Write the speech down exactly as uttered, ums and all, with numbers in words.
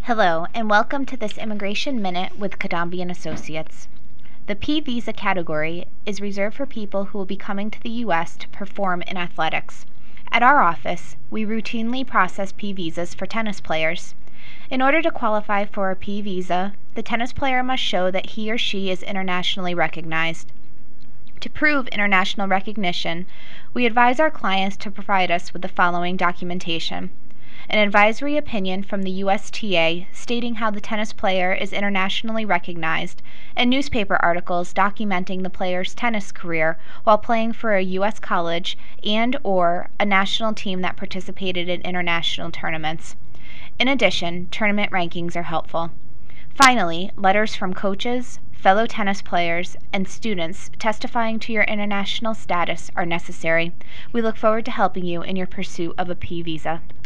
Hello, and welcome to this Immigration Minute with Kadambi and Associates. The P visa category is reserved for people who will be coming to the U S to perform in athletics. At our office, we routinely process P visas for tennis players. In order to qualify for a P visa, the tennis player must show that he or she is internationally recognized. To prove international recognition, we advise our clients to provide us with the following documentation: an advisory opinion from the U S T A stating how the tennis player is internationally recognized, and newspaper articles documenting the player's tennis career while playing for a U S college and or a national team that participated in international tournaments. In addition, tournament rankings are helpful. Finally, letters from coaches, fellow tennis players, and students testifying to your international status are necessary. We look forward to helping you in your pursuit of a P visa.